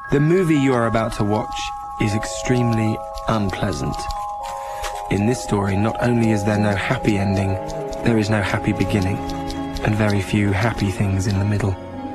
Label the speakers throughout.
Speaker 1: The movie you are about to watch is extremely unpleasant. In this story, not only is there no happy ending, there is no happy beginning, and very few happy things in the middle.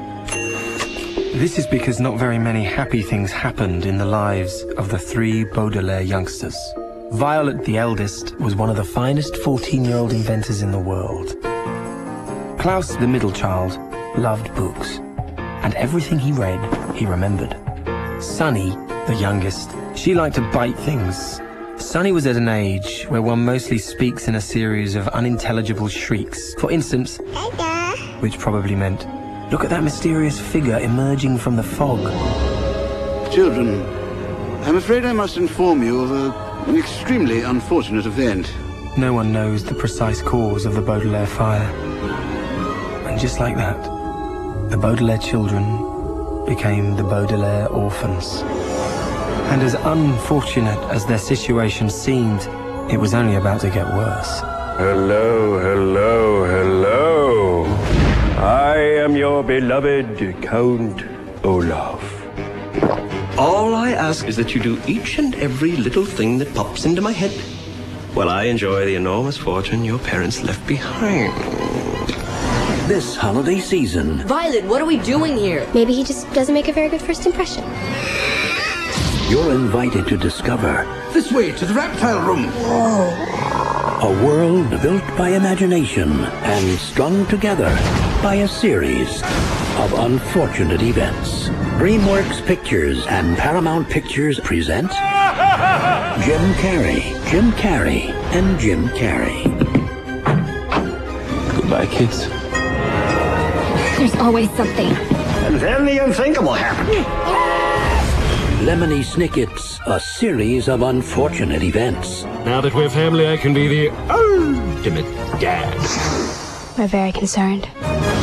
Speaker 1: This is because not very many happy things happened in the lives of the three Baudelaire youngsters. Violet, the eldest, was one of the finest 14-year-old inventors in the world. Klaus, the middle child, loved books, and everything he read, he remembered. Sunny, the youngest, she liked to bite things. Sunny was at an age where one mostly speaks in a series of unintelligible shrieks. For instance, which probably meant, look at that mysterious figure emerging from the fog.
Speaker 2: Children, I'm afraid I must inform you of an extremely unfortunate event.
Speaker 1: No one knows the precise cause of the Baudelaire fire. And just like that, the Baudelaire children became the Baudelaire orphans. And as unfortunate as their situation seemed, it was only about to get worse.
Speaker 3: Hello, hello, hello. I am your beloved Count Olaf.
Speaker 4: All I ask is that you do each and every little thing that pops into my head while I enjoy the enormous fortune your parents left behind.
Speaker 5: This holiday season,
Speaker 6: Violet, what are we doing here?
Speaker 7: Maybe he just doesn't make a very good first impression.
Speaker 5: you're invited to discover
Speaker 2: This way, to the reptile room.
Speaker 5: a world built by imagination and strung together by a series of unfortunate events. DreamWorks Pictures and Paramount Pictures present Jim Carrey, and Jim Carrey.
Speaker 3: Goodbye, kids.
Speaker 7: There's always something.
Speaker 4: And then the unthinkable happened.
Speaker 5: Lemony Snicket's A Series of Unfortunate Events.
Speaker 8: Now that we're family, I can be the ultimate dad.
Speaker 7: We're very concerned.